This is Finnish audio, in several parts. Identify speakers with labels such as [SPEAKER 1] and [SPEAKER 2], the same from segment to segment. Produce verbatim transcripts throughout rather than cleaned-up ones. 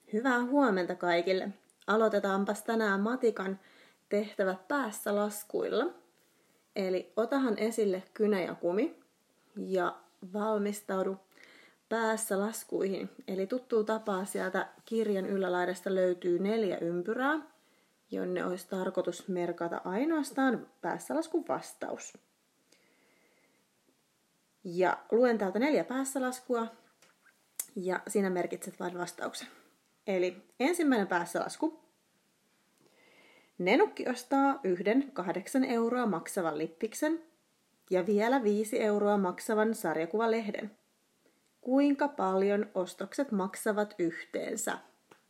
[SPEAKER 1] Hyvää huomenta kaikille. Aloitetaanpas tänään matikan tehtävät päässä laskuilla. Eli otahan esille kynä ja kumi ja valmistaudu päässä laskuihin. Eli tuttuu tapaa sieltä kirjan ylälaidasta löytyy neljä ympyrää, jonne olisi tarkoitus merkata ainoastaan päässä laskun vastaus. Ja luen täältä neljä päässä laskua ja siinä merkitset vain vastauksen. Eli ensimmäinen päässä lasku. Nenukki ostaa yhden kahdeksan euroa maksavan lippiksen ja vielä viisi euroa maksavan sarjakuvalehden. Kuinka paljon ostokset maksavat yhteensä?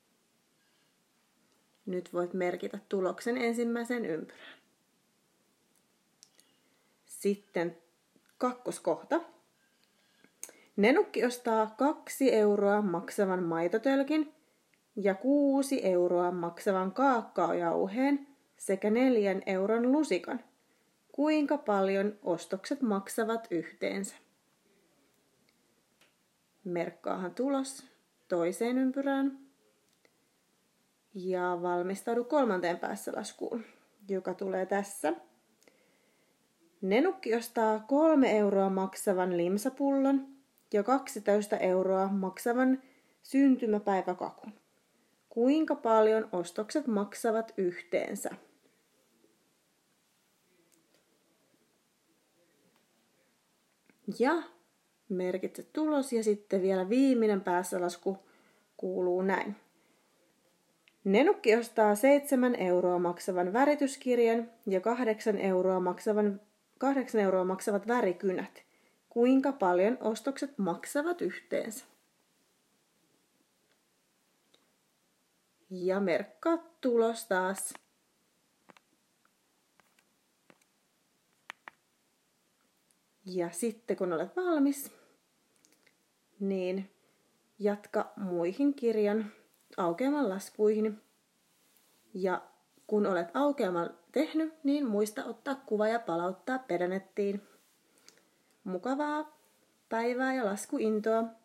[SPEAKER 1] Nyt voit merkitä tuloksen ensimmäisen ympyrään. Sitten kakkoskohta. Nenukki ostaa kaksi euroa maksavan maitotölkin ja kuusi euroa maksavan kaakaojauheen sekä neljän euron lusikan. Kuinka paljon ostokset maksavat yhteensä? Merkkaahan tulos toiseen ympyrään ja valmistaudu kolmanteen päässä laskuun, joka tulee tässä. Nenukki ostaa kolme euroa maksavan limsapullon ja kaksitoista euroa maksavan syntymäpäiväkakun. Kuinka paljon ostokset maksavat yhteensä? Ja merkitse tulos ja sitten vielä viimeinen päässälasku kuuluu näin. Nenukki ostaa seitsemän euroa maksavan värityskirjan ja kahdeksan euroa maksavan, kahdeksan euroa maksavat värikynät. Kuinka paljon ostokset maksavat yhteensä? Ja merkkaa tulos taas. Ja sitten kun olet valmis, niin jatka muihin kirjan aukeaman laskuihin. Ja kun olet aukeaman tehnyt, niin muista ottaa kuva ja palauttaa pedänettiin. Mukavaa päivää ja laskuintoa!